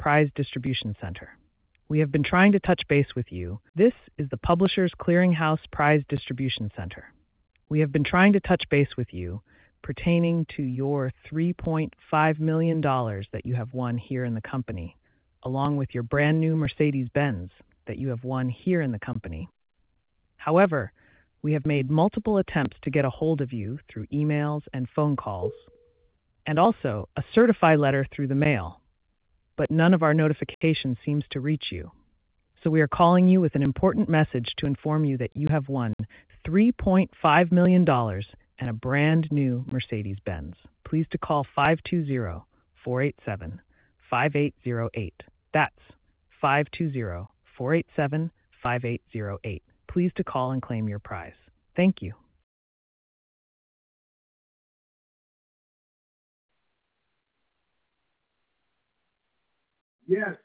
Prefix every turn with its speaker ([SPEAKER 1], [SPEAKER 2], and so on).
[SPEAKER 1] Prize Distribution Center. We have been trying to touch base with you. This is the Publishers Clearinghouse Prize Distribution Center. We have been trying to touch base with you pertaining to your $3.5 million that you have won here in the company, along with your brand new Mercedes-Benz that you have won here in the company. However, we have made multiple attempts to get a hold of you through emails and phone calls, and also a certified letter through the mail, but none of our notifications seems to reach you. So we are calling you with an important message to inform you that you have won $3.5 million and a brand new Mercedes-Benz. Please to call 520-487-5808. That's 520-487-5808. Please to call and claim your prize. Thank you.
[SPEAKER 2] Yes.